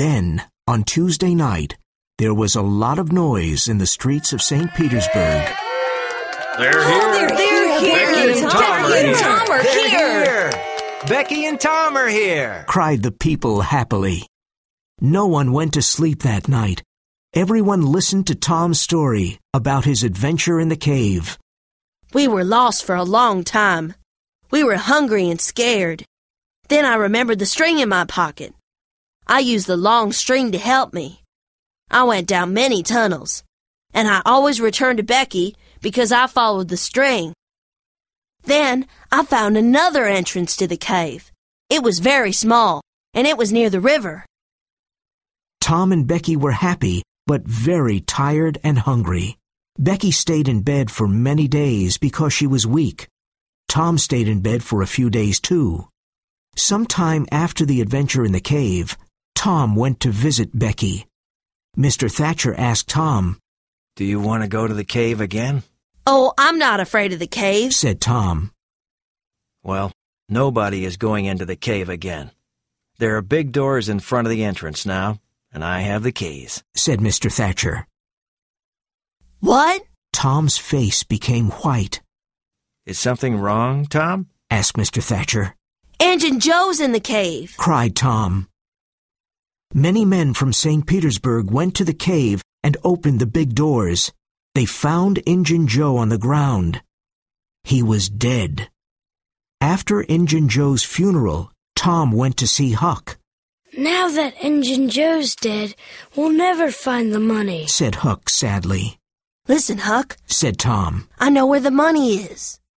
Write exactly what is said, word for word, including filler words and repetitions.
Then, on Tuesday night, there was a lot of noise in the streets of Saint Petersburg. They're here. Oh, they're, they're here. Becky and Tom are Becky and here. Tom are They're here. here. Becky and Tom are here. Cried the people happily. No one went to sleep that night. Everyone listened to Tom's story about his adventure in the cave. We were lost for a long time. We were hungry and scared. Then I remembered the string in my pocket. I used the long string to help me. I went down many tunnels, and I always returned to Becky because I followed the string. Then I found another entrance to the cave. It was very small, and it was near the river. Tom and Becky were happy, but very tired and hungry. Becky stayed in bed for many days because she was weak. Tom stayed in bed for a few days too. Sometime after the adventure in the cave, Tom went to visit Becky. Mister Thatcher asked Tom, Do you want to go to the cave again? Oh, I'm not afraid of the cave, said Tom. Well, nobody is going into the cave again. There are big doors in front of the entrance now, and I have the keys, said Mister Thatcher. What? Tom's face became white. Is something wrong, Tom? Asked Mister Thatcher. Injun Joe's in the cave, cried Tom. Many men from Saint Petersburg went to the cave and opened the big doors. They found Injun Joe on the ground. He was dead. After Injun Joe's funeral, Tom went to see Huck. Now that Injun Joe's dead, we'll never find the money, said Huck sadly. Listen, Huck, said Tom. I know where the money is.